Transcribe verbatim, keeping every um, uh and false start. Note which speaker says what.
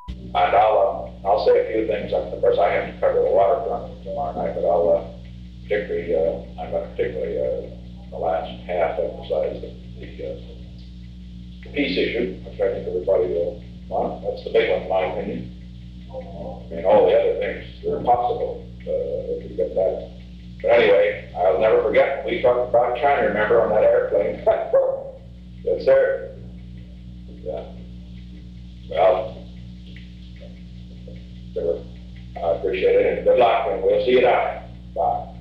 Speaker 1: And I'll, uh, I'll say a few things. Of course, I have to cover the waterfront tomorrow night, but I'll, uh, particularly, uh, I'm going to particularly, uh, the last half emphasize the, the, uh, the peace issue, which I think everybody will want. That's the big one, in my opinion. I mean, all the other things are possible, uh, if we get that. But anyway, I'll never forget, we talked about China, remember, on that airplane. Yes, sir. Yeah. Well, I appreciate it, and good luck, and we'll see you down. Bye.